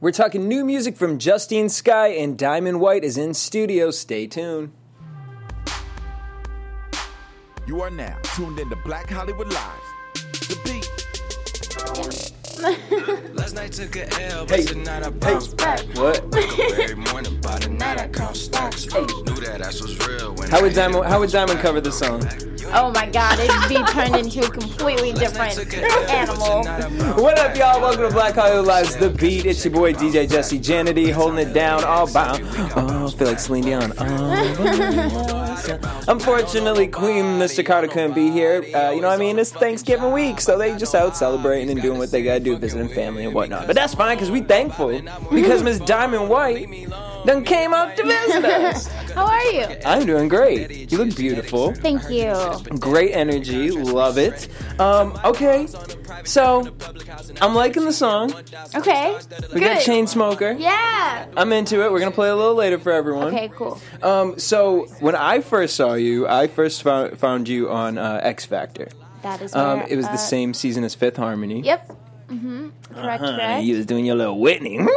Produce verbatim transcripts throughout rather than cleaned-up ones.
We're talking new music from Justine Skye, and Diamond White is in studio. Stay tuned. You are now tuned into Black Hollywood Live. The beat. Last night took a L, Hey, but tonight I bounced back. What? Wake up every morning, by the night I count stacks. Knew that ass was real when How I would hit Diamond? it, How would bounce Diamond back. cover the song? Oh my god, it'd be turned into a completely different animal. What up, y'all? Welcome to Black Hollywood Live's The Beat. It's your boy D J Jesse Janity, holding it down all bound. Oh, I feel like Celine Dion. Oh, unfortunately, Queen Mister Carter couldn't be here. Uh, you know what I mean? It's Thanksgiving week, so they just out celebrating and doing what they gotta do, visiting family and whatnot. But that's fine, because we thankful, because Miss Diamond White done came out to visit us. How are you? I'm doing great. You look beautiful. Thank you. Great energy, love it. Um, okay, so I'm liking the song. Okay. We Good. got Chainsmoker. Yeah. I'm into it. We're gonna play a little later for everyone. Okay, cool. Um, so when I first saw you, I first found, found you on uh, X Factor. That is where, Um, it was uh, the same season as Fifth Harmony. Yep. Mm-hmm. Correct, Uh-huh. correct. You was doing your little Whitney. Yeah,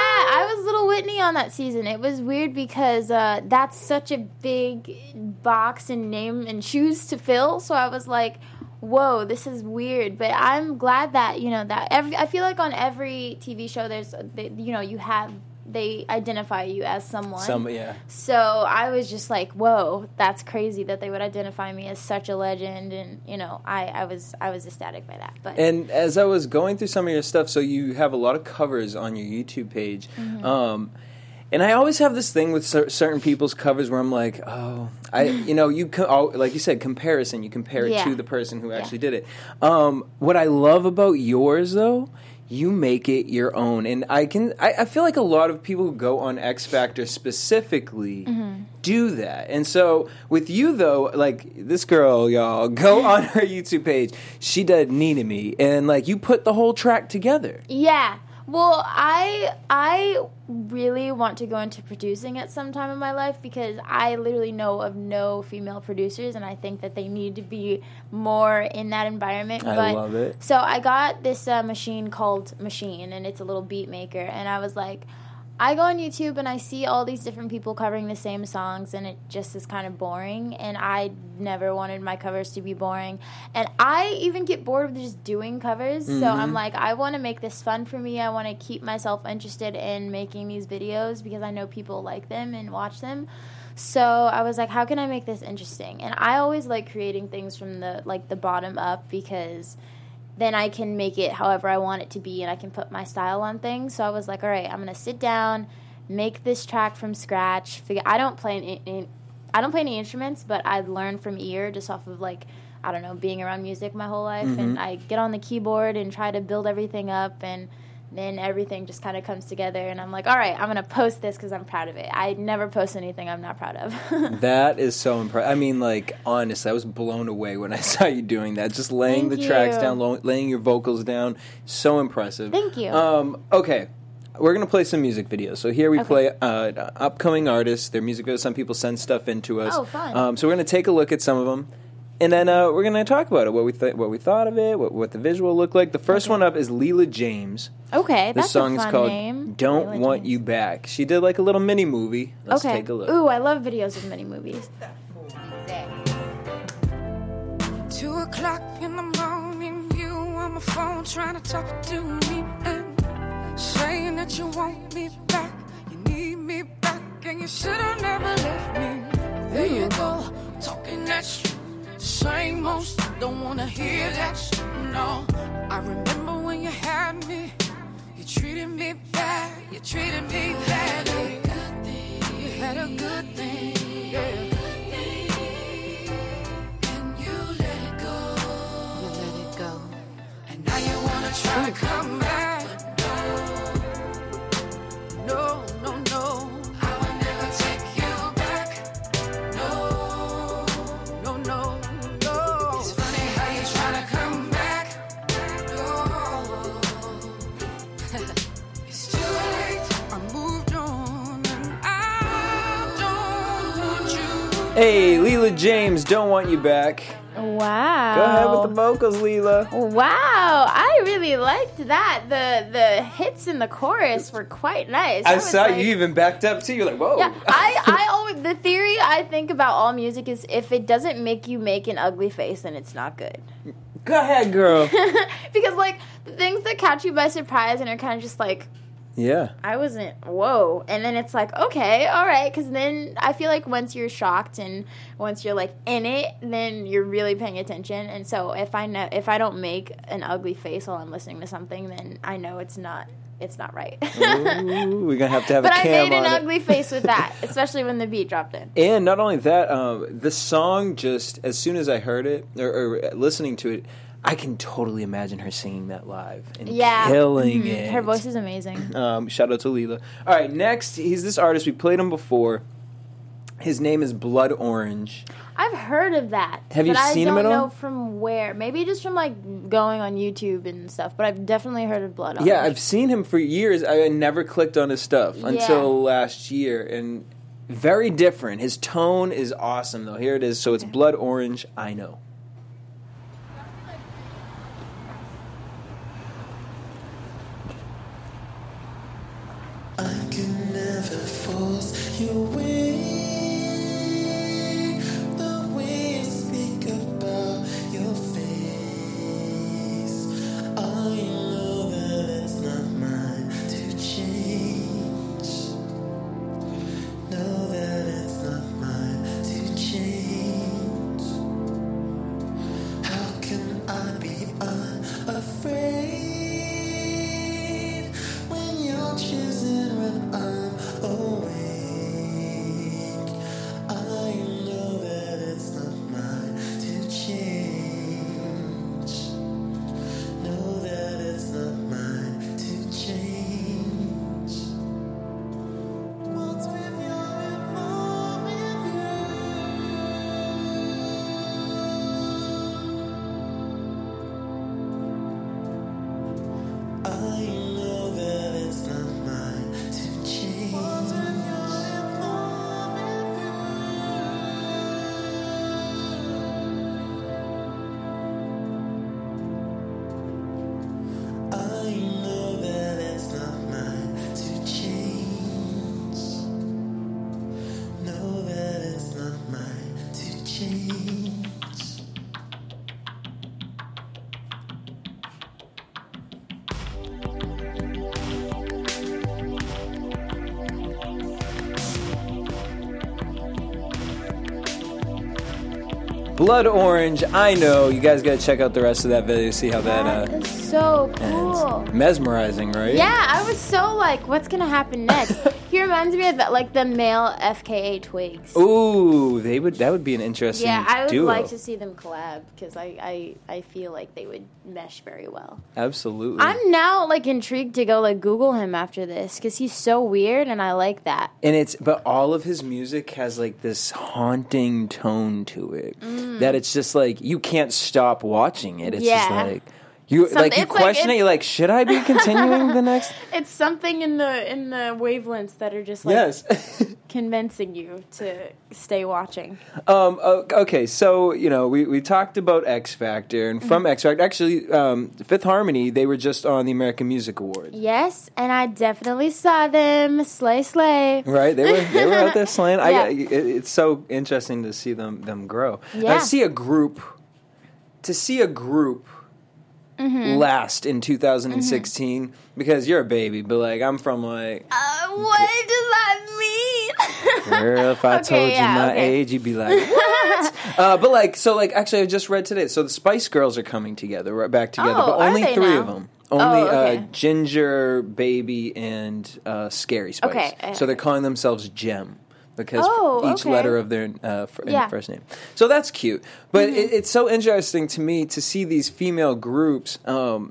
I was Little Whitney on that season. It was weird because uh, that's such a big box and name and shoes to fill. So I was like, whoa, this is weird. But I'm glad that, you know, that every, I feel like on every T V show there's, you know, you have, they identify you as someone. Some, yeah. So I was just like, whoa, that's crazy that they would identify me as such a legend. And, you know, I, I was I was ecstatic by that. But And as I was going through some of your stuff, so you have a lot of covers on your YouTube page. Mm-hmm. Um, and I always have this thing with cer- certain people's covers where I'm like, oh, I, you know, you co- oh, like you said, comparison. You compare it Yeah. to the person who Yeah. actually did it. Um, what I love about yours, though, you make it your own. And I can, I, I feel like a lot of people who go on X Factor specifically Mm-hmm. do that. And so with you, though, like this girl, y'all, go on her YouTube page. She did Need Me. And like you put the whole track together. yeah. Well, I I really want to go into producing at some time in my life because I literally know of no female producers, and I think that they need to be more in that environment. I but, love it. So I got this uh, machine called Machine, and it's a little beat maker, and I was like, I go on YouTube and I see all these different people covering the same songs, and it just is kind of boring, and I never wanted my covers to be boring. And I even get bored of just doing covers, so I'm like, I want to make this fun for me. I want to keep myself interested in making these videos because I know people like them and watch them. So I was like, how can I make this interesting? And I always like creating things from the like the bottom up because then I can make it however I want it to be, and I can put my style on things. So I was like, all right, I'm gonna sit down, make this track from scratch. Figure I don't play any, any, I don't play any instruments, but I learned from ear just off of like I don't know being around music my whole life, Mm-hmm. and I get on the keyboard and try to build everything up, and then everything just kind of comes together. And I'm like, all right, I'm gonna post this because I'm proud of it. I never post anything I'm not proud of. That is so impressive. I mean, like, honestly, I was blown away when I saw you doing that. Just laying Thank the tracks you. down, lo- laying your vocals down. So impressive. Thank you. Um, okay. We're going to play some music videos. So here we Okay. play uh, upcoming artists, their music videos. Some people send stuff in to us. Oh, fun. Um, so we're going to take a look at some of them. And then uh, we're going to talk about it, what we th- what we thought of it, what, what the visual looked like. The first Okay. one up is Leela James. Okay, This that's song a fun is called name. Don't Leela Want James. You Back. She did like a little mini movie. Let's Okay. take a look. Ooh, I love videos of mini movies. Two o'clock in the morning, you on my phone trying to talk to me and saying that you want me back, you need me back, and you should have never left me. There you go, talking that shit, same old shit, don't wanna hear that shit, no. I remember when you had me, you treated me bad, you treated me badly. You had a good thing, yeah. Now you wanna try to come back. No, no, no. I will never take you back. No, no, no, no. It's funny how you try to come back. No. It's too late. I moved on and I don't want you. Hey, Leela James, Don't Want You Back. Wow. Go ahead with the vocals, Leela. Wow, I really liked that. The the hits in the chorus were quite nice. I, was saw like, you even backed up too. You're like, whoa. Yeah, I, I always the theory I think about all music is if it doesn't make you make an ugly face, then it's not good. Go ahead, girl. Because like the things that catch you by surprise and are kind of just like, Yeah. I wasn't, whoa. And then it's like, okay, all right. Because then I feel like once you're shocked and once you're like in it, then you're really paying attention. And so if I know, if I don't make an ugly face while I'm listening to something, then I know it's not, it's not right. Ooh, we're gonna have to have but a I cam made an on it. ugly face with that, especially when the beat dropped in. And not only that, um, the song just as soon as I heard it or, or listening to it, I can totally imagine her singing that live and Yeah. killing Mhm. it. Her voice is amazing. Um, shout out to Leela. All right, next, he's this artist. We played him before. His name is Blood Orange. I've heard of that. Have you but seen I him don't at all? know from where. Maybe just from like going on YouTube and stuff. But I've definitely heard of Blood Yeah, Orange. I've seen him for years. I never clicked on his stuff until last year, and very different. His tone is awesome, though. Here it is. So it's Blood Orange, I Know. I can never force you away. The way you speak about your face, I know that it's not mine to change. Know that it's not mine to change. How can I be unafraid when you're choosing when I'm awake? I know that it's not mine to change. Know that it's not mine to change. What's with your involvement? I know that it's not mine to change. What's with your involvement? I know that it's not mine to change. Know that it's not mine to change. Blood Orange, I Know. You guys got to check out the rest of that video, see how that That uh, is so ends. cool. Mesmerizing, right? Yeah, I was so like, what's gonna happen next? He reminds me of that, like the male F K A Twigs. Ooh, they would. That would be an interesting Yeah, I would duo. like to see them collab because I, I, I feel like they would mesh very well. Absolutely. I'm now like intrigued to go like Google him after this because he's so weird and I like that. And it's, but all of his music has like this haunting tone to it Mm. that it's just like you can't stop watching it. It's Yeah. just like you Some- like you it's like- question it. it's- You're like, should I be continuing the next? It's something in the in the wavelengths that are just like Yes. convincing you to stay watching. um. o- Okay. So you know, we, we talked about X Factor, and Mm-hmm. from X Factor, actually, um, Fifth Harmony, they were just on the American Music Awards. Yes, and I definitely saw them. Slay, slay. Right, they were they were out there slaying. I Yeah. got, it, it's so interesting to see them them grow. And I Yeah. see a group to see a group Mm-hmm. last in two thousand sixteen because you're a baby, but like I'm from like Uh, what does that mean? girl. If I Okay, told you yeah, my okay. age, you'd be like what? uh, but like so like actually I just read today. So the Spice Girls are coming together, right back together, Oh, but are only they three now? of them. Only Oh, okay. uh, Ginger, Baby, and uh, Scary Spice. Okay, uh, So they're calling themselves Gem because Oh, each okay. letter of their uh, fir- in Yeah. first name. So that's cute. But Mm-hmm. it, it's so interesting to me to see these female groups. Um,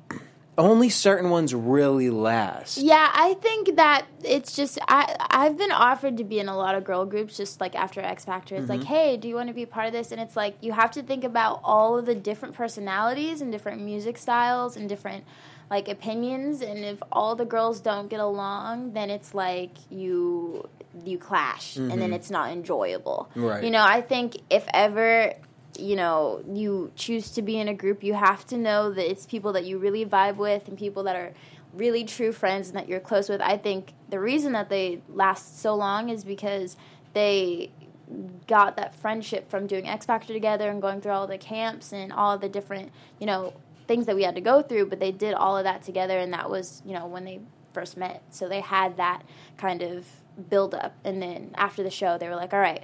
only certain ones really last. Yeah, I think that it's just I I've been offered to be in a lot of girl groups just like after X Factor. It's Mm-hmm. like, hey, do you want to be part of this? And it's like you have to think about all of the different personalities and different music styles and different like opinions. And if all the girls don't get along, then it's like you you clash, and then it's not enjoyable. Mm-hmm. Right. You know, I think if ever you know, you choose to be in a group, you have to know that it's people that you really vibe with and people that are really true friends and that you're close with. I think the reason that they last so long is because they got that friendship from doing X Factor together and going through all the camps and all the different, you know, things that we had to go through, but they did all of that together, and that was, you know, when they first met. So they had that kind of build up, and then after the show, they were like, all right,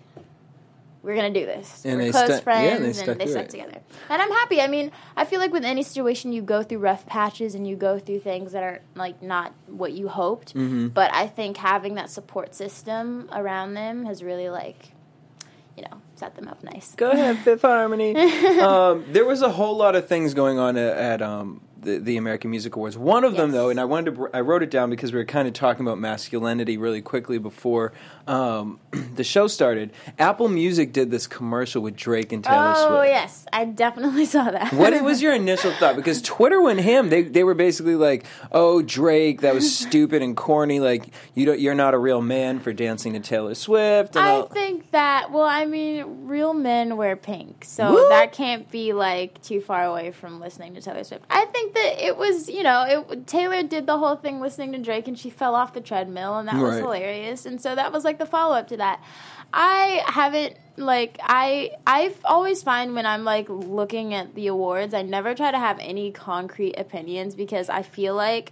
we're going to do this. And we're they close stuck- friends, yeah, they and stuck they through stuck it. together. And I'm happy. I mean, I feel like with any situation, you go through rough patches and you go through things that are, like, not what you hoped. Mm-hmm. But I think having that support system around them has really, like, you know, set them up nice. Go ahead, Fifth Harmony. um, there was a whole lot of things going on at, at um, the, the American Music Awards. One of them, Yes. though, and I wanted to, br- I wrote it down because we were kind of talking about masculinity really quickly before um, the show started. Apple Music did this commercial with Drake and Taylor Oh, Swift. yes. I definitely saw that. What was your initial thought? Because Twitter went ham. They they were basically like, "Oh, Drake, that was stupid and corny. Like you don't, you're not a real man for dancing to Taylor Swift." And I all. think that, well, I mean, real men wear pink, so What? that can't be, like, too far away from listening to Taylor Swift. I think that it was, you know, it, Taylor did the whole thing listening to Drake, and she fell off the treadmill, and that was Right. hilarious, and so that was, like, the follow-up to that. I haven't, like, I, I've always find when I'm, like, looking at the awards, I never try to have any concrete opinions because I feel like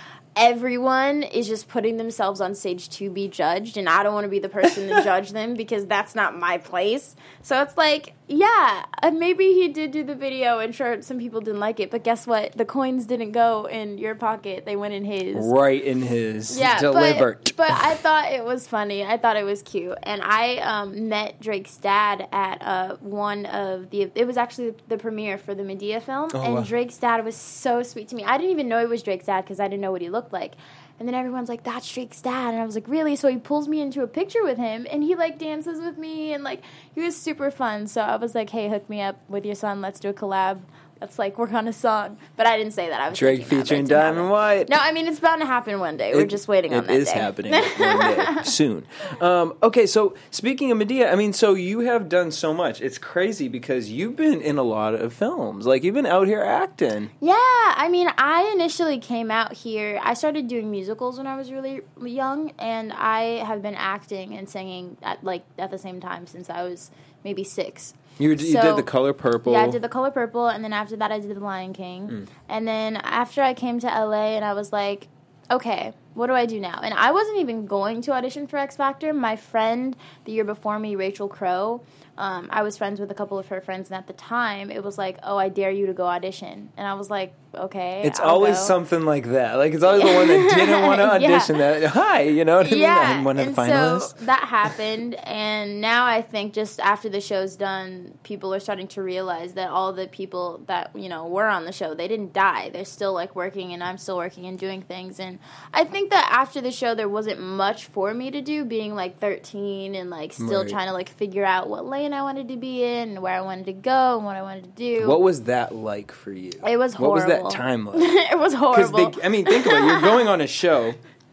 everyone is just putting themselves on stage to be judged, and I don't want to be the person to judge them because that's not my place. So it's like, yeah, uh, maybe he did do the video, and sure, some people didn't like it, but guess what? The coins didn't go in your pocket. They went in his. Right in his Yeah, delivered. But, but I thought it was funny. I thought it was cute. And I um, met Drake's dad at uh, one of the, it was actually the, the premiere for the Medea film. Oh, and wow. Drake's dad was so sweet to me. I didn't even know he was Drake's dad because I didn't know what he looked like. And then everyone's like, that's Drake's dad. And I was like, really? So he pulls me into a picture with him, and he, like, dances with me, and, like, he was super fun. So I was like, hey, hook me up with your son. Let's do a collab. Let's, like, work on a song. But I didn't say that. I was Drake thinking that, but featuring it didn't Diamond happen. White. No, I mean, it's bound to happen one day. We're It- just waiting on that It is day. happening one day, soon. Um, okay, so speaking of Medea, I mean, so you have done so much. It's crazy because you've been in a lot of films. Like, you've been out here acting. Yeah, I mean, I initially came out here. I started doing musicals when I was really young, and I have been acting and singing at, like, at the same time since I was maybe six. You, you So- did The Color Purple. Yeah, I did The Color Purple, and then after that I did The Lion King. Mm. And then after I came to L A, and I was like, okay, what do I do now? And I wasn't even going to audition for X Factor. My friend the year before me, Rachel Crow, um, I was friends with a couple of her friends, and at the time it was like, oh, I dare you to go audition. And I was like, okay, It's I'll always go. something like that. Like, it's always the one that didn't want to Yeah. audition. That Hi, you know what I mean? Yeah, I'm one of and the finalists. so that happened, and now I think just after the show's done, people are starting to realize that all the people that, you know, were on the show, they didn't die. They're still, like, working, and I'm still working and doing things, and I think that after the show, there wasn't much for me to do, being, like, thirteen and, like, still Right. trying to, like, figure out what lane I wanted to be in and where I wanted to go and what I wanted to do. What was that like for you? It was What was horrible. that time like? It was Because horrible. they, I mean, think about it. You're going on a show.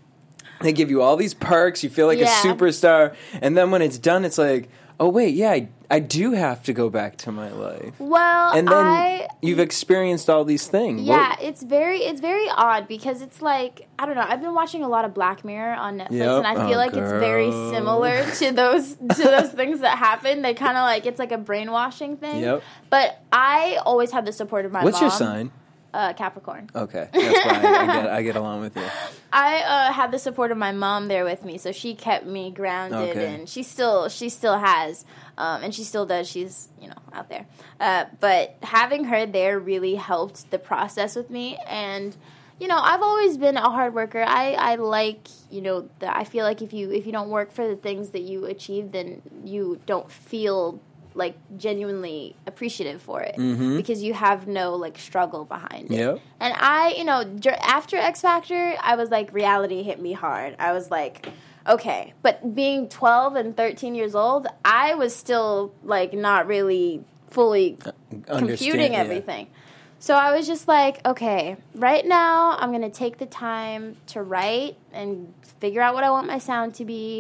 They give you all these perks. You feel like Yeah. a superstar, and then when it's done, it's like, oh wait, yeah, I, I do have to go back to my life. well, And then I... you've experienced all these things. Yeah, What- it's very it's very odd because it's like, I don't know, I've been watching a lot of Black Mirror on Netflix, Yep. and I feel Oh, like it's very girl. similar to those to those things that happen. They kind of like, it's like a brainwashing thing. Yep. But I always had the support of my What's mom. your sign? Uh, Capricorn. Okay, that's why I, I get I get along with you. I uh, had the support of my mom there with me, so she kept me grounded, Okay. and she still she still has, um, and she still does. She's, you know, out there, uh, but having her there really helped the process with me. And you know, I've always been a hard worker. I, I like, you know, the, I feel like if you if you don't work for the things that you achieve, then you don't feel like genuinely appreciative for it, Mhm. because you have no like struggle behind it. Yep. And I, you know, dur- after X Factor, I was like, reality hit me hard. I was like, okay. But being twelve and thirteen years old, I was still like not really fully Understand, computing yeah. everything. So I was just like, okay, right now I'm going to take the time to write and figure out what I want my sound to be,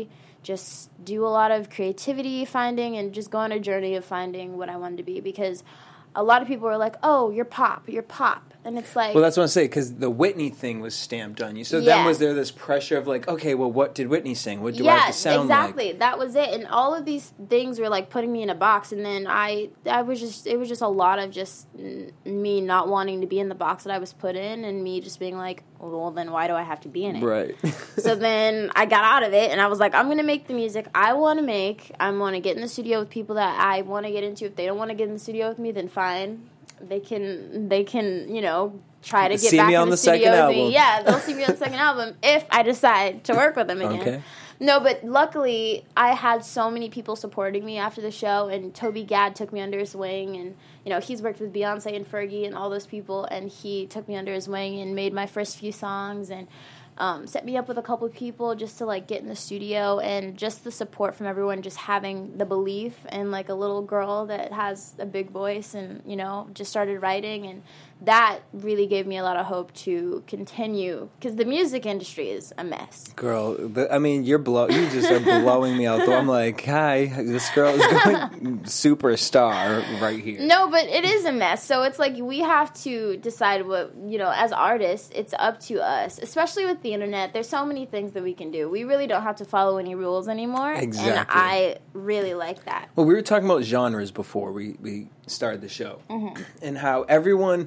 just do a lot of creativity finding and just go on a journey of finding what I wanted to be, because a lot of people were like, oh, you're pop, you're pop. And it's like... Well, that's what I'm saying, because the Whitney thing was stamped on you. So yeah. then was there this pressure of like, okay, well, what did Whitney sing? What do yeah, I have to sound exactly. like? That was it. And all of these things were like putting me in a box. And then I, I was just, it was just a lot of just n- me not wanting to be in the box that I was put in, and me just being like, well, then why do I have to be in it? Right. So then I got out of it, and I was like, I'm going to make the music I want to make. I want to get in the studio with people that I want to get into. If they don't want to get in the studio with me, then fine. They can, they can, you know, try to get see back me in on the, the studio second with album. me. Yeah, they'll see me on the second album if I decide to work with them again. Okay. No, but luckily I had so many people supporting me after the show, and Toby Gad took me under his wing, and you know, he's worked with Beyonce and Fergie and all those people, and he took me under his wing and made my first few songs, and um, set me up with a couple of people just to like get in the studio, and just the support from everyone, just having the belief, and like a little girl that has a big voice, and you know, just started writing, and that really gave me a lot of hope to continue, because the music industry is a mess. Girl, the, I mean, you're blow. You just are blowing me out. Though I'm like, hi, this girl is going superstar right here. No, but it is a mess. So it's like we have to decide what, you know, as artists, it's up to us. Especially with the internet, there's so many things that we can do. We really don't have to follow any rules anymore. Exactly. And I really like that. Well, we were talking about genres before we, we started the show, Mm-hmm. and how everyone,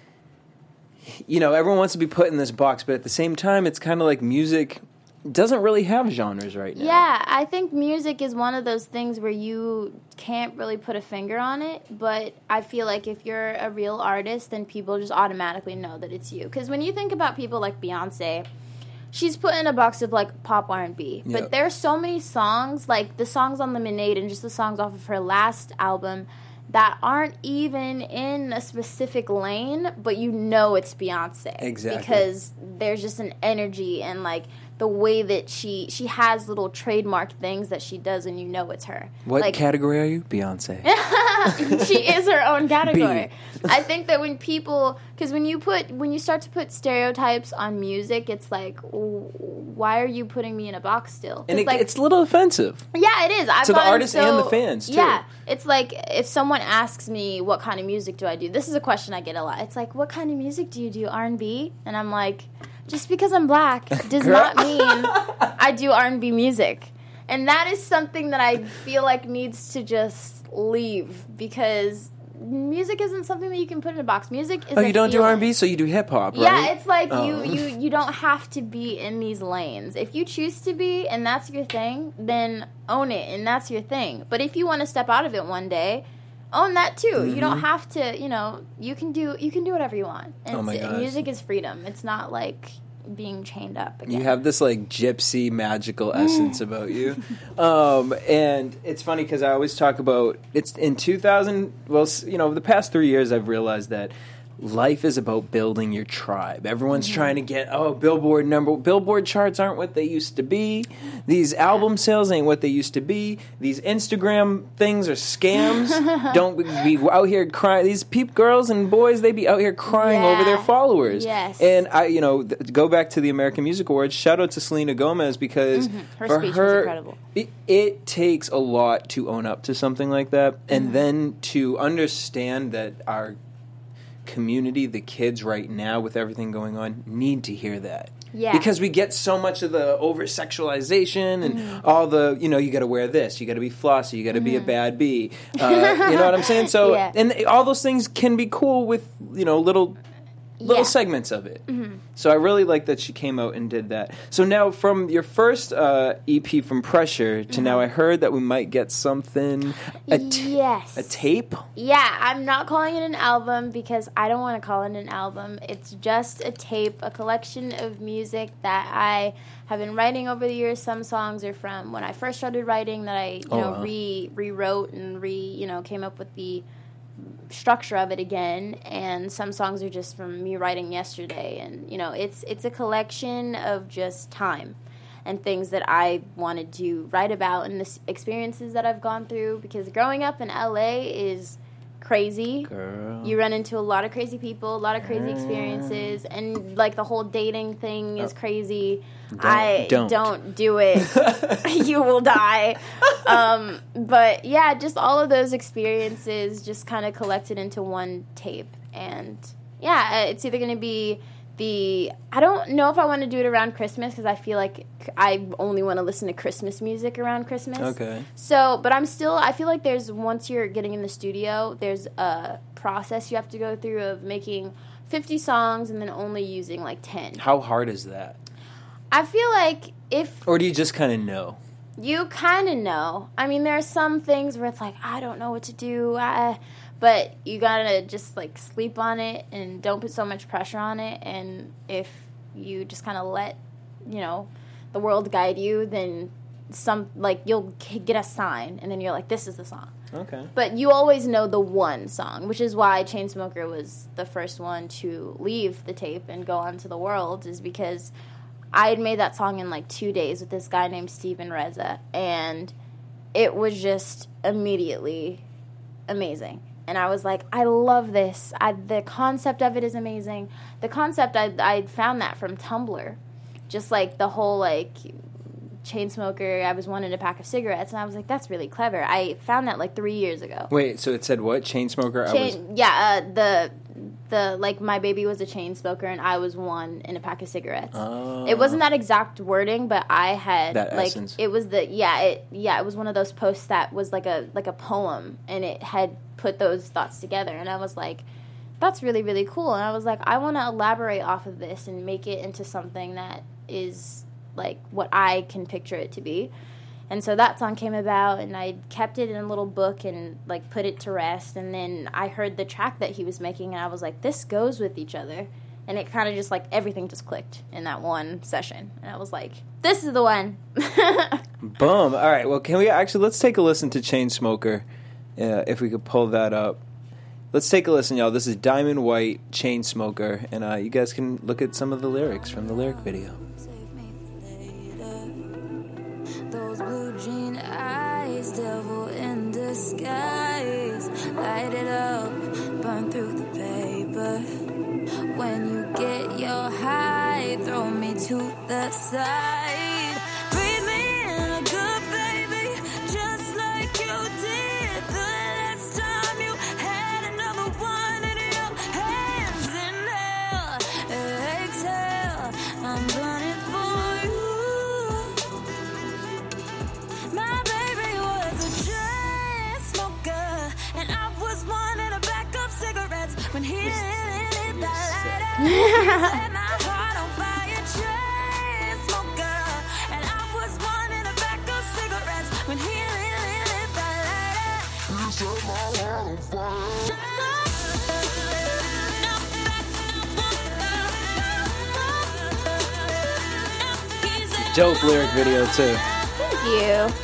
you know, everyone wants to be put in this box, but at the same time, it's kind of like music doesn't really have genres right now. Yeah, I think music is one of those things where you can't really put a finger on it, but I feel like if you're a real artist, then people just automatically know that it's you. Because when you think about people like Beyonce, she's put in a box of like pop R and B, but Yep. there's so many songs, like the songs on Lemonade and just the songs off of her last album, that aren't even in a specific lane, but you know it's Beyonce. Exactly. Because there's just an energy and like the way that she she has little trademark things that she does, and you know it's her. What like, category are you? Beyonce. she is her own category. B. I think that when people, because when you put, when you start to put stereotypes on music, it's like, w- why are you putting me in a box still? And it, like, it's a little offensive. yeah, it is. I've To the gotten artists so, and the fans, too. Yeah, it's like if someone asks me what kind of music do I do, this is a question I get a lot. It's like, what kind of music do you do? R and B? And I'm like, just because I'm black does not mean I do R and B music. And that is something that I feel like needs to just leave, because music isn't something that you can put in a box. Music is Oh, a you don't do feeling. R and B, so you do hip hop, right? Yeah, it's like Oh. you, you, you don't have to be in these lanes. If you choose to be and that's your thing, then own it and that's your thing. But if you want to step out of it one day, own that too. Mm-hmm. You don't have to, you know, you can do you can do whatever you want. And Oh my it's- gosh. music is freedom. It's not like being chained up again. You have this like gypsy magical essence about you, um, and it's funny because I always talk about it's in two thousand. Well, s- you know, over the past three years, I've realized that life is about building your tribe. Everyone's Mm-hmm. trying to get oh Billboard number. Billboard charts aren't what they used to be. These album sales ain't what they used to be. These Instagram things are scams. Don't be out here crying. These peep girls and boys, they be out here crying over their Yeah. followers. Yes. And I, you know, th- go back to the American Music Awards. Shout out to Selena Gomez because Mm-hmm. Her for speech was her, incredible. It, it takes a lot to own up to something like that, Mm-hmm. and then to understand that our community, the kids right now, with everything going on, need to hear that. Yeah. Because we get so much of the over sexualization and Mm-hmm. all the, you know, you got to wear this, you got to be flossy, you got to be a bad bee. Uh, you know what I'm saying? So, Yeah. and all those things can be cool with, you know, little little Yeah. segments of it. So I really like that she came out and did that. So now from your first uh, E P from Pressure to now I heard that we might get something, a, t- Yes. a tape. Yeah, I'm not calling it an album because I don't want to call it an album. It's just a tape, a collection of music that I have been writing over the years. Some songs are from when I first started writing that I, you Oh, know, wow. re rewrote and re, you know, came up with the structure of it again, and some songs are just from me writing yesterday, and you know, it's it's a collection of just time and things that I wanted to write about and the s- experiences that I've gone through, because growing up in L A is crazy. Girl. You run into a lot of crazy people, a lot of crazy experiences, and like the whole dating thing is crazy. Don't, I don't. don't do it. You will die. Um, but yeah, just all of those experiences just kind of collected into one tape. And yeah, it's either going to be the, I don't know if I want to do it around Christmas because I feel like I only want to listen to Christmas music around Christmas. Okay. So, but I'm still, I feel like there's, once you're getting in the studio, there's a process you have to go through of making fifty songs and then only using like ten. How hard is that? I feel like if Or do you just kind of know? you kind of know, I mean, there are some things where it's like, I don't know what to do, I, but you gotta just like sleep on it and don't put so much pressure on it. And if you just kind of let, you know, the world guide you, then some, like, you'll get a sign and then you're like, this is the song. Okay. But you always know the one song, which is why Chainsmoker was the first one to leave the tape and go on to the world, is because I had made that song in like two days with this guy named Steven Reza, and it was just immediately amazing. And I was like, I love this. I, the concept of it is amazing. The concept, I I found that from Tumblr. Just like the whole like Chainsmoker, I was wanting a pack of cigarettes, and I was like, that's really clever. I found that like three years ago. Wait, so it said what? Chainsmoker? I was... Chain, yeah, uh, the the like my baby was a chain smoker and I was one in a pack of cigarettes. Oh. It wasn't that exact wording, but I had That like essence. it was the yeah it yeah it was one of those posts that was like a like a poem, and it had put those thoughts together, and I was like, that's really really cool. And I was like, I want to elaborate off of this and make it into something that is like what I can picture it to be. And so that song came about, and I kept it in a little book and, like, put it to rest. And then I heard the track that he was making, and I was like, this goes with each other. And it kind of just, like, everything just clicked in that one session. And I was like, this is the one. Boom. All right, well, can we actually, let's take a listen to Chainsmoker, uh, if we could pull that up. Let's take a listen, y'all. This is Diamond White, Chainsmoker, and uh, you guys can look at some of the lyrics from the lyric video. Those blue jean eyes, devil in disguise. Light it up, burn through the paper. When you get your high, throw me to the side. Breathe me in good, baby, just like you did the last time you had another one in your hands. Inhale, exhale, I'm burning for you. My baby was a chain smoker, and I was one in a pack of cigarettes. When he lit the lighter, set my heart on fire. Chain smoker, and I was one in a pack of cigarettes. When he lit the lighter, he set my heart on fire. Dope lyric video, too. Thank you.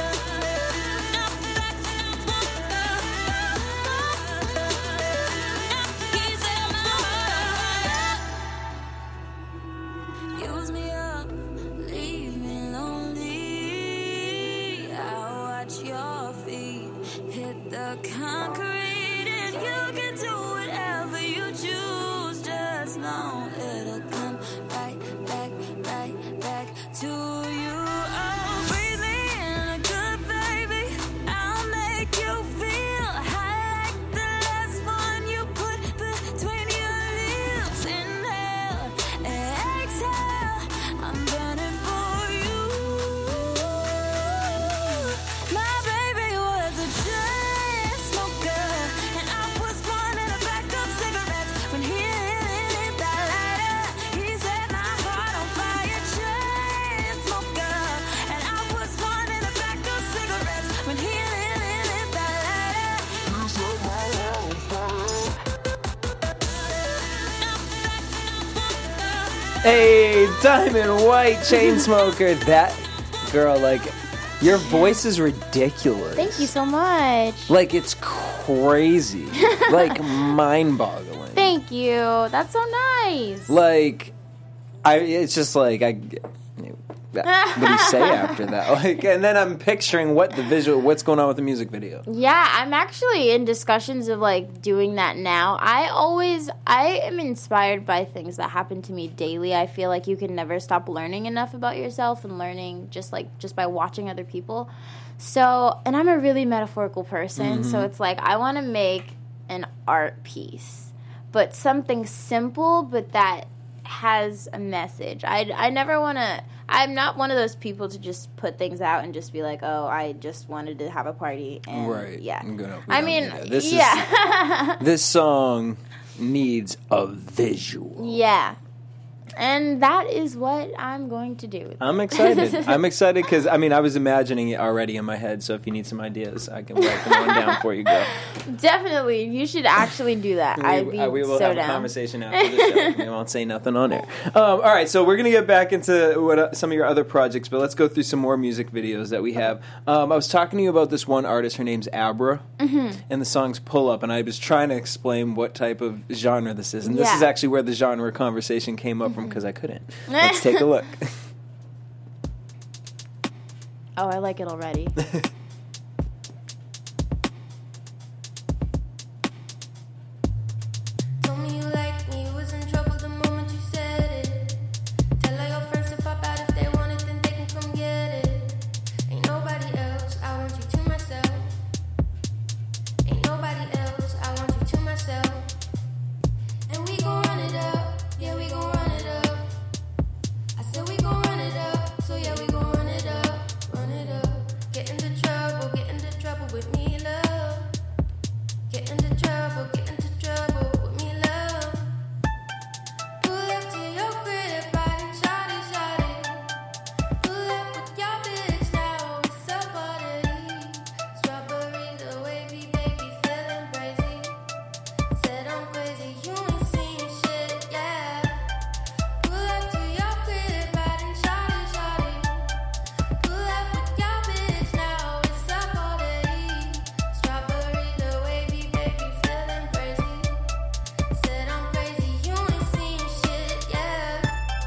Use me up, leave me lonely. I'll watch your feet hit the concrete, and you can do whatever you choose. Just know it'll come right back, right back to you. Oh, breathe me in a good, baby. I'll make you feel high like the last one you put between your lips. Inhale, exhale, I'm burning for you. My baby was a chain smoker, and I was one in a pack of cigarettes. When he lit the lighter, he set my heart on fire. Chain smoker, and I was one in a pack of cigarettes. When he lit the lighter, he set my heart on fire. Hey, Diamond White, Chainsmoker. That girl, like, your voice is ridiculous. Thank you so much. Like, it's crazy. Like, mind-boggling. Thank you. That's so nice. Like, I, it's just like, I, what do you say after that? Like, and then I'm picturing what the visual, what's going on with the music video. Yeah, I'm actually in discussions of like doing that now. I always, I am inspired by things that happen to me daily. I feel like you can never stop learning enough about yourself and learning just like just by watching other people. So, and I'm a really metaphorical person, mm-hmm. so it's like I want to make an art piece, but something simple, but that has a message. I, I never want to, I'm not one of those people to just put things out and just be like, oh, I just wanted to have a party. And right. Yeah. Gonna, I mean, this yeah. Is, this song needs a visual. Yeah. And that is what I'm going to do. I'm excited. I'm excited because, I mean, I was imagining it already in my head, so if you need some ideas, I can write them on down for you. Go. Definitely. You should actually do that. We, I'd be uh, we will so have down. a conversation after the show. We won't say nothing on air. Um, all right, so we're going to get back into what uh, some of your other projects, but let's go through some more music videos that we have. Um, I was talking to you about this one artist. Her name's Abra, mm-hmm. and the song's Pull Up, and I was trying to explain what type of genre this is, and this yeah. is actually where the genre conversation came up mm-hmm. from because I couldn't. Let's take a look. Oh, I like it already. Told me you liked me, you was in trouble the moment you said it. Tell all your friends to pop out if they want it, then they can come get it. Ain't nobody else, I want you to myself. Ain't nobody else, I want you to myself. And we gon' run it up, yeah, we gon' run it up. I said we gon' run it up, so yeah, we gon' run it up, run it up. Get into trouble, get into trouble with me, love. Get into trouble, get into trouble with me, love. Pull up to your crib, riding shawty, shawty. Pull up with your bitch, now it's a party. Strawberries, the wavy, baby, feeling crazy. Said I'm crazy, you ain't seen shit, yeah. Pull up to your crib, riding shawty, shawty. Pull up with your bitch, now it's a party. Strawberry, the wavy, baby, feeling crazy. Said I'm crazy, you ain't seen shit, yeah.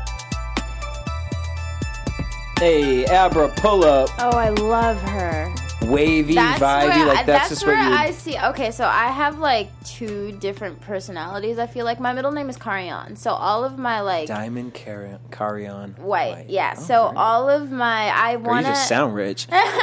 Hey, Abra, Pull Up, Oh, I love her. wavy, That's vibey, where, like that's, that's just where what you would... I see. Okay, so I have like two different personalities. I feel like my middle name is Carion, so all of my like Diamond Carry- Carry-On. white, yeah. Oh, so very nice. all of my I Girl, want you to just sound rich.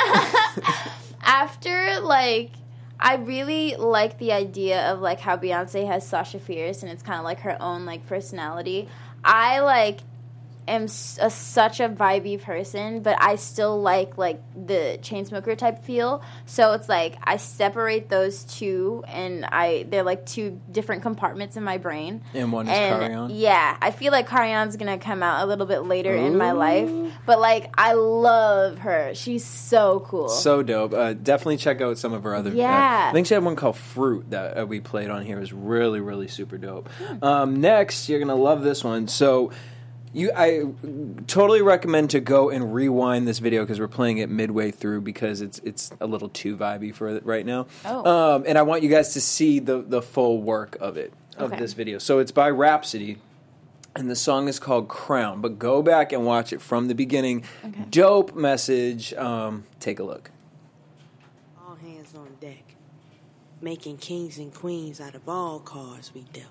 after like I really like the idea of like how Beyonce has Sasha Fierce and it's kind of like her own like personality. I like am s- a, such a vibey person, but I still like like the Chainsmoker type feel. So it's like I separate those two, and I they're like two different compartments in my brain. And one is And Carry-On? yeah, I feel like Carry-On's gonna come out a little bit later in my life, but like I love her. She's so cool. So dope. Uh, definitely check out some of her other. Yeah. Uh, I think she had one called Fruit that uh, we played on here. It was really, really super dope. Um, next, you're gonna love this one. So, you, I totally recommend to go and rewind this video because we're playing it midway through because it's it's a little too vibey for it right now. Oh. Um, and I want you guys to see the the full work of it of Okay. this video. So it's by Rhapsody. And the song is called Crown, but go back and watch it from the beginning. Okay. Dope message. Um, take a look. All hands on deck, making kings and queens out of all cards we dealt.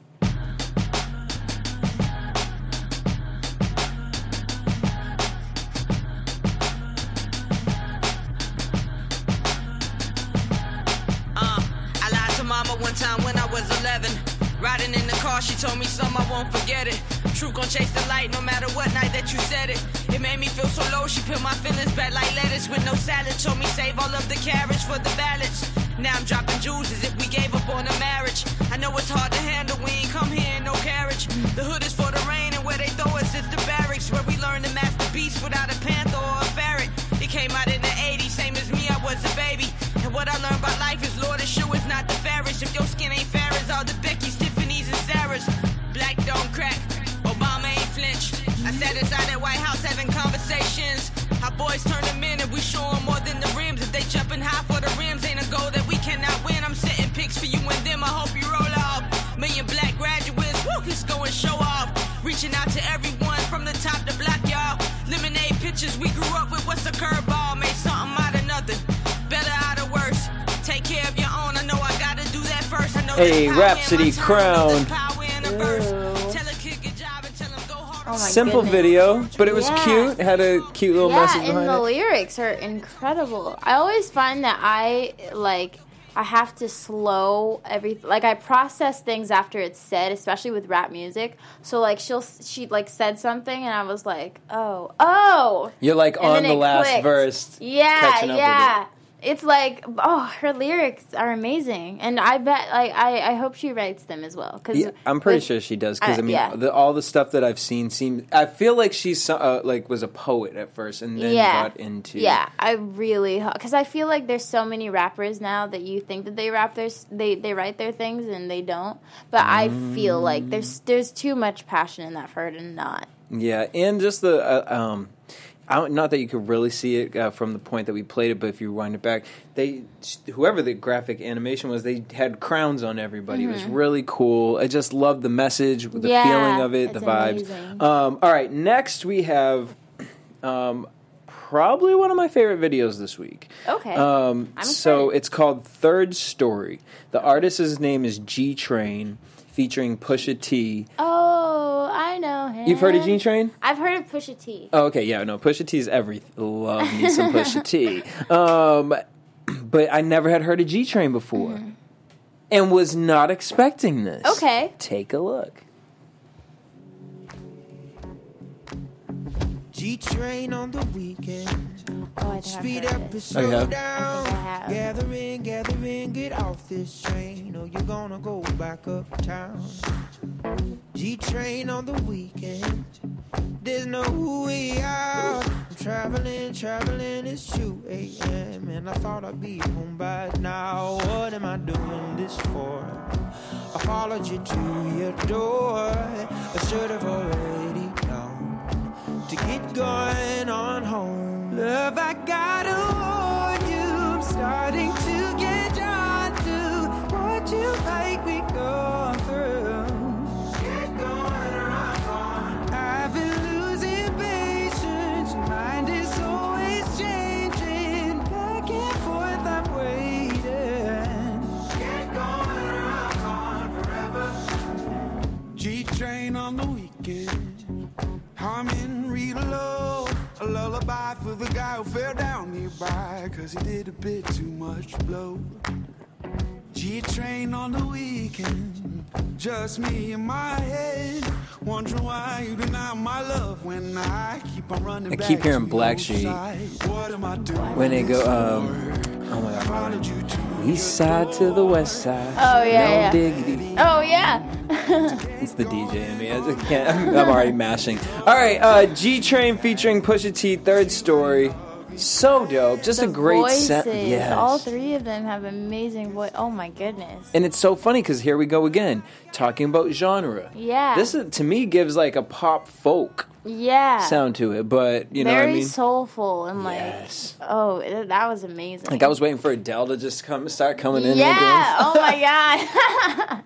Uh, I lied to mama one time when I was eleven. Riding in the car, she told me something, I won't forget it. Truth gon' chase the light no matter what night that you said it. It made me feel so low, she peeled my feelings back like lettuce with no salad. Told me save all of the carrots for the ballots. Now I'm dropping jewels as if we gave up on a marriage. I know it's hard to handle, we ain't come here in no carriage. The hood is for the rain and where they throw us is the barracks. Where we learn to master beast without a panther or a ferret. It came out in the eighties, same as me, I was a baby. And what I learned about life is Lord, the shoe is not the fairest. If your skin ain't fair as all the Beckys, Tiffany's, and Sarah's. Black don't crack, Obama ain't flinch. I sat inside that White House having conversations. Our boys turn them in and we show them more than the rims. If they jumping high for the rims, ain't a goal that we cannot win. I'm setting pics for you and them, I hope you roll off. Million black graduates, woo, let's go and show off. Reaching out to everyone from the top to block, y'all. Lemonade we grew up with what's a curveball, made something out of nothing. Better out of worse. Take care of your own. I know I gotta do that first. I know Hey, there's power Rhapsody in my tongue, I know there's Crown. power in a verse. Tell a kid good job and tell him go hard. Oh my Simple goodness. video, but it was Yeah. cute. Had a cute little Yeah, message and behind the it. lyrics are incredible. I always find that I like I have to slow everything. Like I process things after it's said, especially with rap music. So like she'll she like said something, and I was like, oh, oh. You're like And on then the it last clicked. verse. Yeah, catching up with yeah. It's like, oh, her lyrics are amazing, and I bet, like, I, I hope she writes them as well. Cause Yeah, I'm pretty with- sure she does because Uh, I mean yeah. the, all the stuff that I've seen seem. I feel like she's uh, like was a poet at first and then yeah, got into. yeah. I really because I feel like there's so many rappers now that you think that they rap their s- they they write their things and they don't. But I feel like there's there's too much passion in that for her to not. Yeah, and just the uh, um, I don't, not that you could really see it uh, from the point that we played it, but if you rewind it back, they whoever the graphic animation was, they had crowns on everybody. It was really cool. I just loved the message, the Mm-hmm. Yeah, feeling of it, the it's vibes. amazing. Um, all right, next we have um, probably one of my favorite videos this week. Okay. Um, I'm so excited. it's called Third Story. The artist's name is G Train, featuring Pusha T. Oh, I know him. You've heard of G Train? I've heard of Pusha T. Oh, okay, yeah, no, Pusha T is everything. Love me some Pusha T. Um, but I never had heard of G Train before, Mm-hmm. and was not expecting this. Okay. Take a look. G-Train on the weekend. Oh, I think Speed I've heard up it. and slow Oh, yeah? down. I think I have. Gather in, gather in, get off this train, or you're gonna go back uptown. G-Train on the weekend. There's no way out. I'm traveling, traveling, it's two a.m. and I thought I'd be home by now. What am I doing this for? I followed you to your door. I should have already known to get going on home. Love, I gotta warn you, I'm starting to get drawn to what you make me go through. Get going on. I've been losing patience, your mind is always changing. Back and forth, I'm waiting. Get going on forever. G-Train on the weekend. Humming, read aloud. A lullaby for the guy who fell down nearby, cause he did a bit too much blow. G-Train on the weekend. Just me in my head. Wondering why you deny my love when I keep on running I back keep hearing to your Blackstreet side. What am I doing when they go, this um, for? oh my god, Followed you to east side to the west side. Oh, yeah, no yeah. diggity. Oh yeah. It's the D J in me. I just can't. I'm, I'm already mashing. All right, uh, G Train featuring Pusha T. Third Story. So dope. Just The a great voices. set. Yes. All three of them have amazing voice. Oh my goodness. And it's so funny because here we go again, talking about genre. Yeah. This is, to me gives like a pop folk Yeah. sound to it, but you know Very what I mean. soulful and like, Yes. oh, it, that was amazing. Like I was waiting for Adele to just come start coming in. Yeah. Oh my god.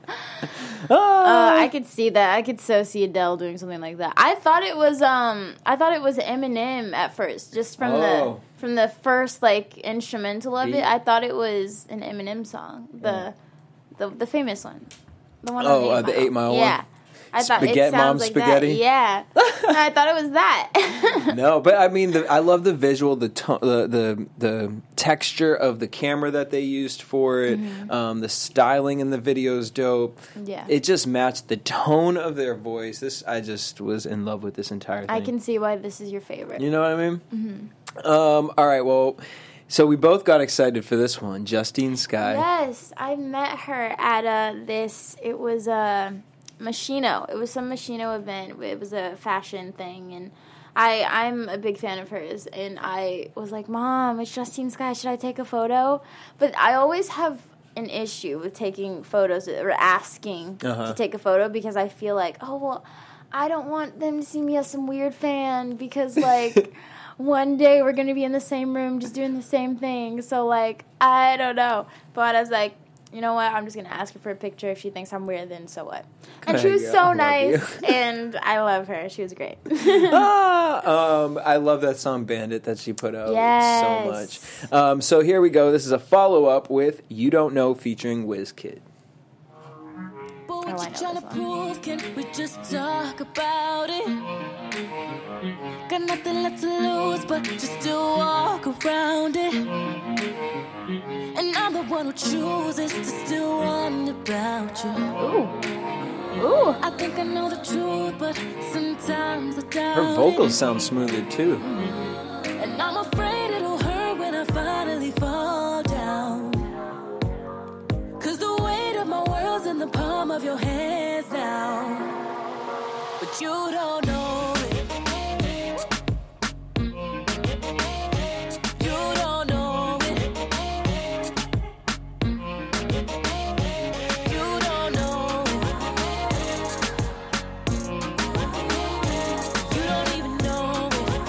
Uh, I could see that. I could so see Adele doing something like that. I thought it was um I thought it was Eminem at first, just from Oh. the from the first like instrumental of Beat? it. I thought it was an Eminem song, the the the famous one, the one. Oh, on uh, the Eight Mile one? Yeah. I thought Spaghetti- it sounds Mom like Spaghetti? that. Yeah, I thought it was that. No, but I mean, the, I love the visual, the, to, the the the texture of the camera that they used for it. Um, the styling in the video is dope. Yeah. It just matched the tone of their voice. This I just was in love with this entire thing. I can see why this is your favorite. You know what I mean? Mm-hmm. Um, all right, well, so we both got excited for this one. Justine Skye. Yes, I met her at uh, this. It was a Machino. It was some Machino event. It was a fashion thing, and I I'm a big fan of hers. And I was like, "Mom, it's Justine Skye. Should I take a photo?" But I always have an issue with taking photos or asking Uh-huh. to take a photo because I feel like, oh well, I don't want them to see me as some weird fan because like. One day we're going to be in the same room just doing the same thing. So, like, I don't know. But I was like, you know what? I'm just gonna ask her for a picture. If she thinks I'm weird, then so what? Good And she was girl. so Love nice, and I love her. She was great. ah, um, I love that song "Bandit" that she put out Yes. so much. Um, so here we go. This is a follow up with "You Don't Know" featuring WizKid. But what Oh, I you know trying to this one. prove? Can we just talk about it? Got nothing left to lose, but just to walk around it. And I'm the one who chooses to still wonder about you. Ooh, ooh. I think I know the truth, but sometimes I doubt Her vocals it. sound smoother too. And I'm afraid it'll hurt when I finally fall down. Cause the weight of my world's in the palm of your hands now. But you don't know it. You don't know it. You don't know it. You don't even know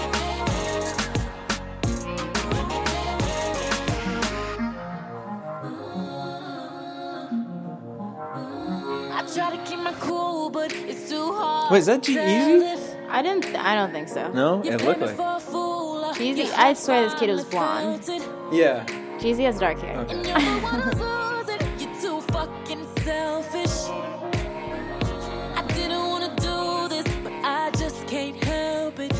it. I try to keep my cool, but it's too hard. Wait, is that to G-Eazy? live. I didn't. Th- I don't think so. No, You it play looked me like. for a fool. Jeezy- You I swear this kid was finally blonde. felt it. Yeah. Jeezy has dark hair. Okay. And you're the one who's losing. You're too fucking selfish. I didn't wanna do this, but I just can't help it.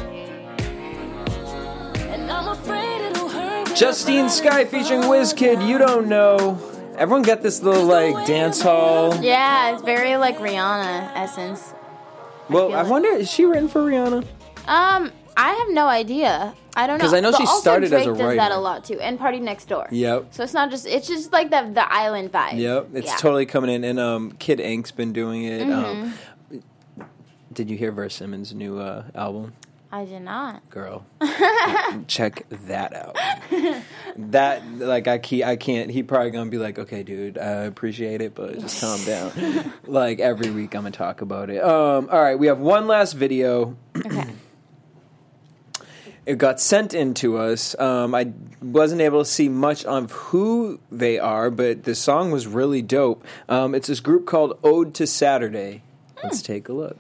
And I'm afraid it'll hurt. when Justine I Sky finally featuring fall WizKid. down. You don't know. Everyone get this little like dance hall. Yeah, it's very like Rihanna essence. Well, feel I it. wonder, is she written for Rihanna? Um, I have no idea. I don't know. 'Cause I know But she also started as Drake a does that writer. a lot too, and Party Next Door. Yep. So it's not just. It's just like the the island vibe. Yep, it's Yeah. totally coming in. And um, Kid Ink's been doing it. Um, Mm-hmm. did you hear Verse Simmons' new uh, album? I did not. Girl, check that out. That like I can't, I can't. He probably gonna be like, okay, dude, I appreciate it, but just calm down. Like every week, I'm gonna talk about it. Um, all right, we have one last video. Okay. It got sent in to us. Um, I wasn't able to see much of who they are, but the song was really dope. Um, it's this group called Ode to Saturday. Let's take a look.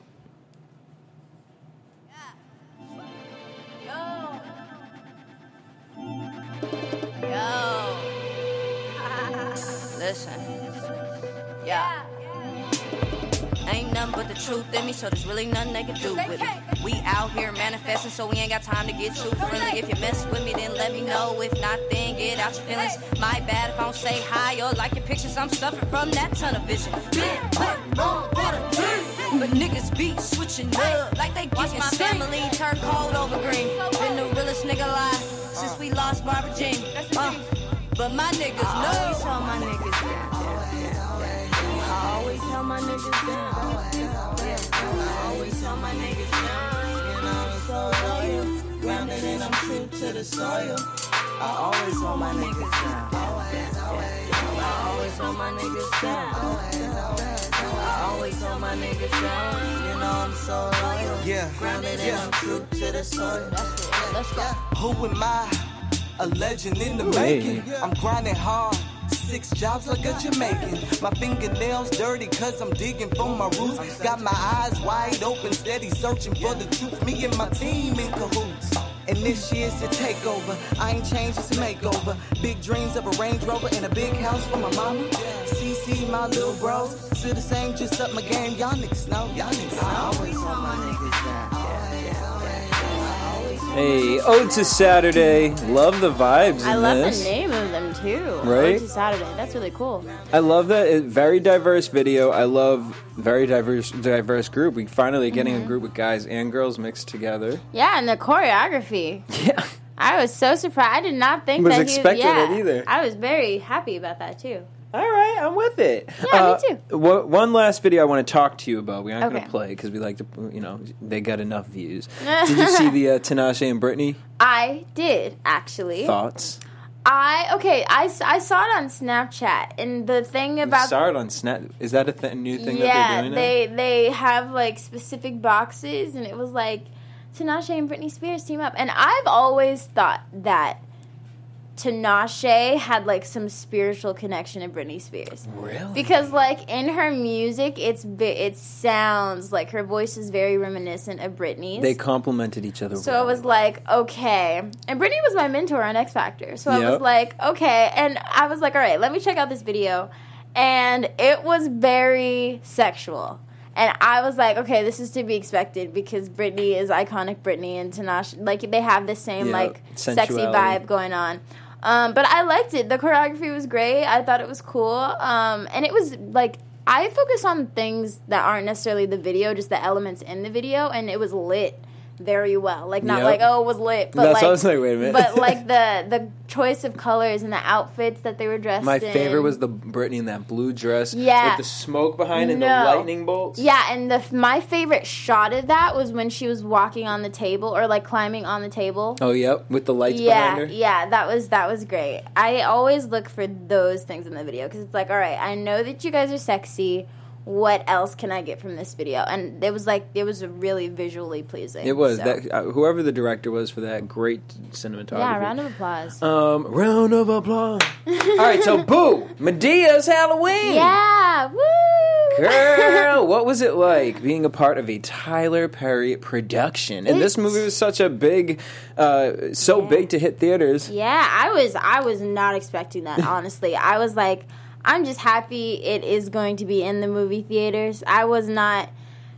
Yo. Listen. Yeah. Ain't nothing but the truth in me, so there's really nothing they can do with it. We out here manifesting, so we ain't got time to get too friendly. If you mess with me, then let me know. If not, then get out your feelings. My bad if I don't say hi or like your pictures. I'm suffering from that tunnel vision. Been putting on for the team, but niggas be switching up like they watch my family turn cold over green. Been the realest nigga alive since we lost Barbara Jean. Uh, but my niggas know. I always hold my niggas down. I always hold my niggas down. I always hold my niggas down. You know I'm so loyal, grounded and I'm true to the soil. I always hold my niggas down. I always hold my niggas down. I always hold my niggas down. You know I'm so loyal, Yeah. grounded and I'm true to the soil. Let's go. Who am I? A legend in the Hey. making. I'm grinding hard. Six jobs like a Jamaican. My fingernails dirty cause I'm digging for my roots. Got my eyes wide open, steady searching for the truth. Me and my team in cahoots. And this year's a takeover. I ain't changed, it's a makeover. Big dreams of a Range Rover and a big house for my mama. C C, my little bros. Still the same, just up my game. Y'all niggas know, y'all niggas know. I always hold my niggas down. Hey, Ode to Saturday. Love the vibes in I love this. the name of them too. Right? Ode to Saturday. That's really cool. I love that. It, very diverse video. I love very diverse diverse group. We finally getting Mm-hmm. a group with guys and girls mixed together. Yeah, and the choreography. Yeah. I was so surprised. I did not think Was that expecting he, yeah, it either. I was very happy about that too. All right, I'm with it. Yeah, me too. One last video I want to talk to you about. We aren't going Okay. to play because we like to, you know, they got enough views. Did you see the uh, Tinashe and Britney I did actually. thoughts? I okay. I, s- I saw it on Snapchat, and the thing You about saw it on Snap. Is that a th- new thing that yeah, they're doing now? they they have like specific boxes, and it was like Tinashe and Britney Spears team up, and I've always thought that Tinashe had like some spiritual connection to Britney Spears. Really? Because like in her music, it's it sounds like her voice is very reminiscent of Britney's. They complemented each other. So well. I was like, okay. And Britney was my mentor on X Factor. So I Yep. was like, okay. And I was like, all right, let me check out this video. And it was very sexual. And I was like, okay, this is to be expected because Britney is iconic Britney and Tinashe. Like, they have the same, Yep. like, Sensuality. sexy vibe going on. Um, but I liked it. The choreography was great. I thought it was cool. Um, and it was, like, I focus on things that aren't necessarily the video, just the elements in the video. And it was lit very well. Like, not Yep. like, oh, it was lit. But That's like, what I was like, wait a minute. But, like, the, the choice of colors and the outfits that they were dressed My in. favorite was the Britney in that blue dress Yeah. with the smoke behind and No. the lightning bolts. Yeah, and the my favorite shot of that was when she was walking on the table or like climbing on the table. Oh, yep, with the lights yeah, behind her. yeah, that was that was great. I always look for those things in the video because it's like, all right, I know that you guys are sexy. What else can I get from this video? And it was like it was really visually pleasing. It was so. that uh, whoever the director was for that great cinematography. Yeah, round of applause. Um, round of applause. All right, so boo, Medea's Halloween. Yeah, woo, Girl, what was it like being a part of a Tyler Perry production? And this movie was such a big, uh, so Yeah. big to hit theaters. Yeah, I was I was not expecting that, honestly. I was like, I'm just happy it is going to be in the movie theaters. I was not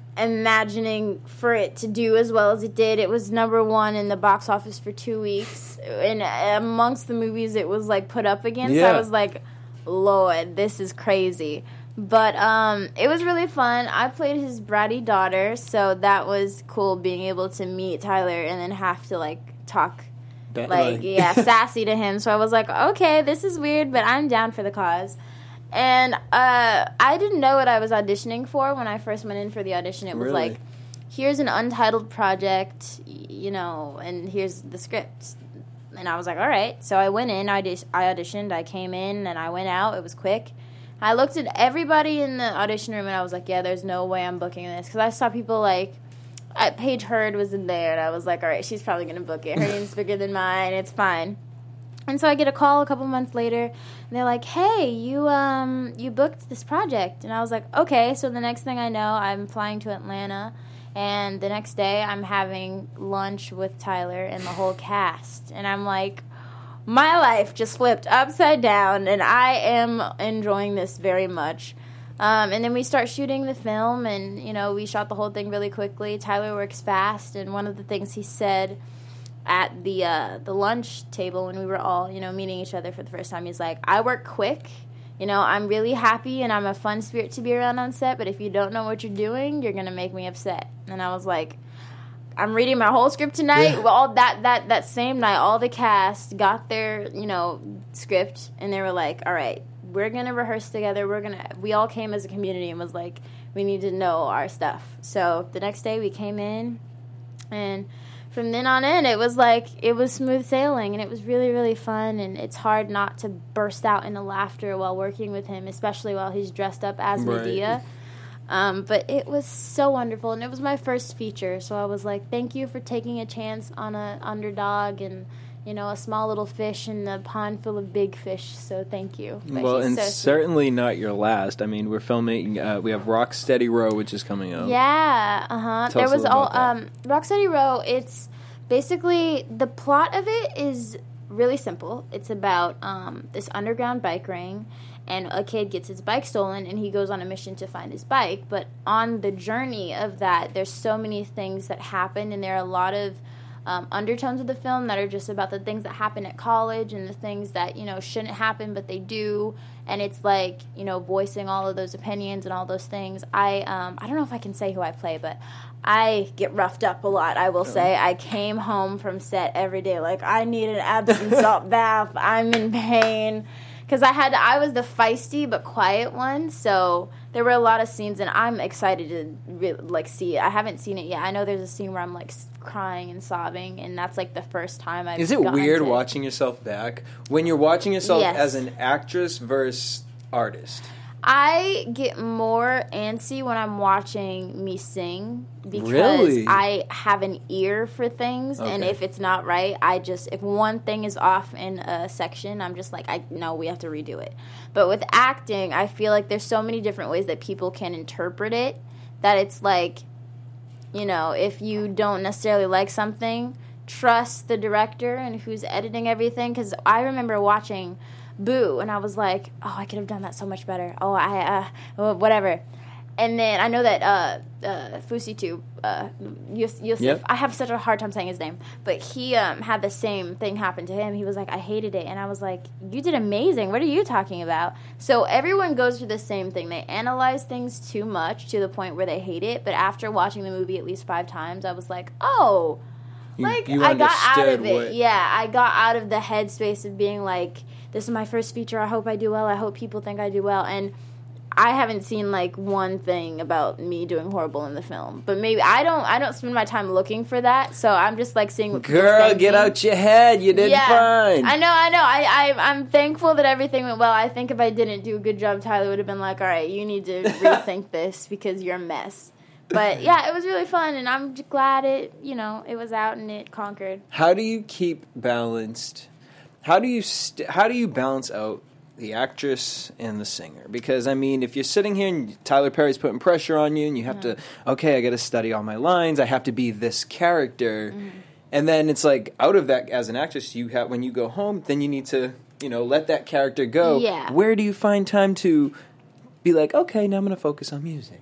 imagining for it to do as well as it did. It was number one in the box office for two weeks. And amongst the movies it was, like, put up against, Yeah. I was like, Lord, this is crazy. But um, it was really fun. I played his bratty daughter, so that was cool being able to meet Tyler and then have to, like, talk That- like yeah sassy to him. So I was like, okay, this is weird, but I'm down for the cause. And uh I didn't know what I was auditioning for when I first went in for the audition. It was Really? like, here's an untitled project, y- you know, and here's the script. And I was like, all right. So I went in, I, dis- I auditioned, I came in, and I went out. It was quick. I looked at everybody in the audition room, and I was like, yeah, there's no way I'm booking this. Because I saw people like, uh, Paige Hurd was in there, and I was like, all right, she's probably going to book it. Her name's bigger than mine. It's fine. And so I get a call a couple months later, and they're like, hey, you um you booked this project. And I was like, okay. So the next thing I know, I'm flying to Atlanta, and the next day I'm having lunch with Tyler and the whole cast. And I'm like, my life just flipped upside down, and I am enjoying this very much. Um, and then we start shooting the film, and, you know, we shot the whole thing really quickly. Tyler works fast, and one of the things he said at the uh, the lunch table when we were all, you know, meeting each other for the first time, he's like, I work quick. You know, I'm really happy, and I'm a fun spirit to be around on set, but if you don't know what you're doing, you're going to make me upset. And I was like, I'm reading my whole script tonight. Yeah. Well, all that, that, that same night, all the cast got their, you know, script, and they were like, all right, we're going to rehearse together. We're going to, we all came as a community and was like, we need to know our stuff. So the next day we came in, and from then on in, it was like, it was smooth sailing, and it was really, really fun, and it's hard not to burst out into laughter while working with him, especially while he's dressed up as Right. Medea. Um, but it was so wonderful, and it was my first feature, so I was like, thank you for taking a chance on an underdog and, you know, a small little fish in a pond full of big fish, so thank you. But Well, he's and so sweet. certainly not your last. I mean, we're filming, uh, we have Rocksteady Row, which is coming out. Yeah, uh-huh. Tell There us a was little all, about that. um, Rocksteady Row, it's basically, the plot of it is really simple. It's about um, this underground bike ring, and a kid gets his bike stolen, and he goes on a mission to find his bike. But on the journey of that, there's so many things that happen, and there are a lot of um, undertones of the film that are just about the things that happen at college and the things that, you know, shouldn't happen, but they do. And it's like, you know, voicing all of those opinions and all those things. I um, I don't know if I can say who I play, but I get roughed up a lot, I will say. I came home from set every day like, I need an Epsom salt bath. I'm in pain. Because I had, I was the feisty but quiet one, so there were a lot of scenes, and I'm excited to re- like see it. I haven't seen it yet. I know there's a scene where I'm like s- crying and sobbing, and that's like the first time I've. Is it gotten weird to- watching yourself back when you're watching yourself Yes. as an actress versus artist? I get more antsy when I'm watching me sing because Really? I have an ear for things, and Okay. if it's not right, I just if one thing is off in a section, I'm just like, I no, we have to redo it. But with acting, I feel like there's so many different ways that people can interpret it that it's like, you know, if you don't necessarily like something, trust the director and who's editing everything. Because I remember watching Boo, and I was like, oh, I could have done that so much better. Oh, I, uh, whatever. And then I know that uh, uh, Fusitube, uh, Yus- Yusuf, Yep. I have such a hard time saying his name, but he um, had the same thing happen to him. He was like, I hated it. And I was like, you did amazing. What are you talking about? So everyone goes through the same thing. They analyze things too much to the point where they hate it. But after watching the movie at least five times, I was like, oh, You- like you I got out understood of it. what- Yeah, I got out of the headspace of being like, this is my first feature. I hope I do well. I hope people think I do well. And I haven't seen like one thing about me doing horrible in the film, but maybe I don't. I don't spend my time looking for that, so I'm just like seeing what people Girl, think get me. out your head. You did yeah, fine. I know, I know. I, I I'm thankful that everything went well. I think if I didn't do a good job, Tyler would have been like, "All right, you need to rethink this because you're a mess." But yeah, it was really fun, and I'm j- glad it you know it was out and it conquered. How do you keep balanced? How do you st- how do you balance out the actress and the singer? Because I mean, if you're sitting here and Tyler Perry's putting pressure on you, and you have Yeah. to, okay, I got to study all my lines. I have to be this character, Mm-hmm. and then it's like out of that as an actress, you have when you go home, then you need to you know let that character go. Yeah. Where do you find time to be like, okay, now I'm going to focus on music?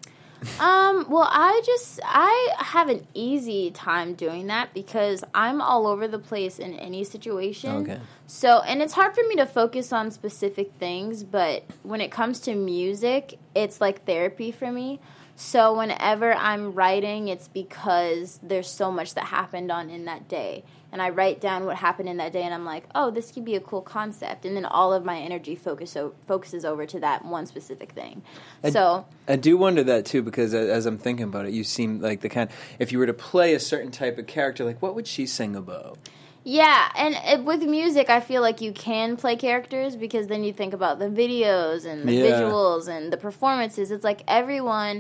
Um, well, I just, I have an easy time doing that because I'm all over the place in any situation. Okay. So, and it's hard for me to focus on specific things, but when it comes to music, it's like therapy for me. So whenever I'm writing, it's because there's so much that happened on in that day. And I write down what happened in that day, and I'm like, oh, this could be a cool concept. And then all of my energy focus o- focuses over to that one specific thing. I, so I do wonder that too, because a- as I'm thinking about it, you seem like the kind. If you were to play a certain type of character, like what would she sing about? yeah, and it, with music, I feel like you can play characters because then you think about the videos and the Yeah. visuals and the performances. It's like everyone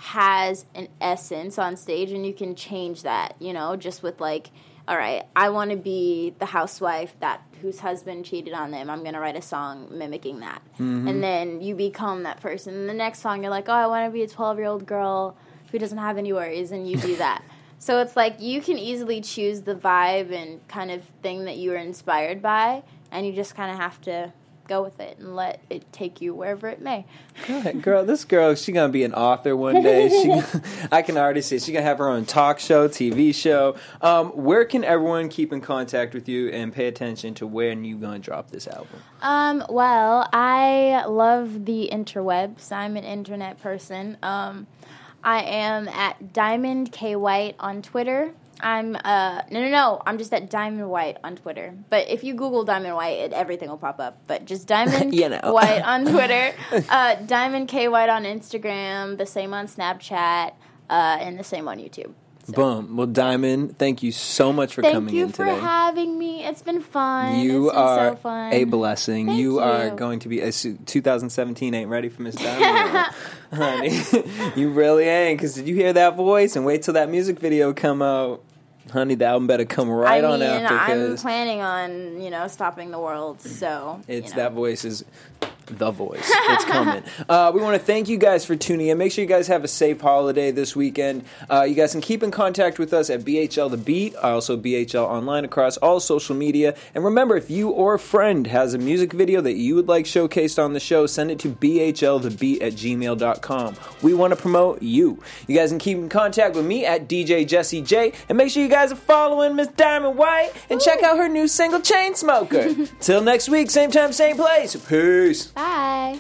has an essence on stage, and you can change that, you know, just with like, all right, I want to be the housewife that whose husband cheated on them. I'm going to write a song mimicking that. Mhm. And then you become that person. And the next song, you're like, oh, I want to be a twelve-year-old girl who doesn't have any worries, and you do that. So it's like you can easily choose the vibe and kind of thing that you are inspired by, and you just kind of have to go with it and let it take you wherever it may. Go ahead, girl. This girl, she gonna be an author one day. She, I can already see she gonna have her own talk show, T V show. Um, where can everyone keep in contact with you and pay attention to when you gonna drop this album? Um, well, I love the interwebs. I'm an internet person. Um, I am at Diamond K White on Twitter. I'm, uh, no, no, no, I'm just at Diamond White on Twitter. But if you Google Diamond White, it, everything will pop up. But just Diamond You know. White on Twitter, uh, Diamond K White on Instagram, the same on Snapchat, uh, and the same on YouTube. Boom. Well, Diamond, thank you so much for Thank coming you in for today. having me. It's been fun. You it's been are so fun. a blessing. Thank you, you. are going to be a su- twenty seventeen ain't ready for Miss Diamond, honey. You really ain't. Because did you hear that voice? And wait till that music video come out, honey. The album better come right I on mean, after. I'm Because planning on, you know, stopping the world, so. it's you know. that voice is the voice. It's coming. uh, we want to thank you guys for tuning in. Make sure you guys have a safe holiday this weekend. Uh, you guys can keep in contact with us at B H L The Beat, also B H L Online across all social media. And remember, if you or a friend has a music video that you would like showcased on the show, send it to B H L The Beat at gmail dot com. We want to promote you. You guys can keep in contact with me at D J Jesse J. And make sure you guys are following Miss Diamond White and check out her new single, Chainsmoker. Till next week, same time, same place. Peace. Bye.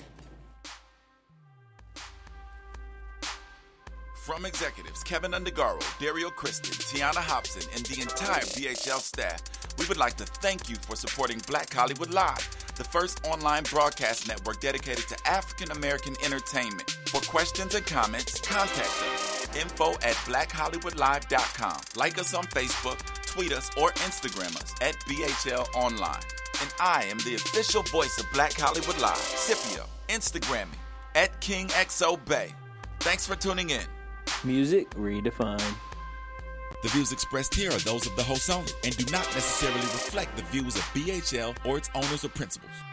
From executives Kevin Undergaro, Dario Kristen, Tiana Hobson, and the entire B H L staff, we would like to thank you for supporting Black Hollywood Live, the first online broadcast network dedicated to African American entertainment. For questions and comments, contact us. Info at black hollywood live dot com. Like us on Facebook, tweet us, or Instagram us at B H L Online. And I am the official voice of Black Hollywood Live, Scipio. Instagram me at King X O Bay. Thanks for tuning in. Music redefined. The views expressed here are those of the host only and do not necessarily reflect the views of B H L or its owners or principals.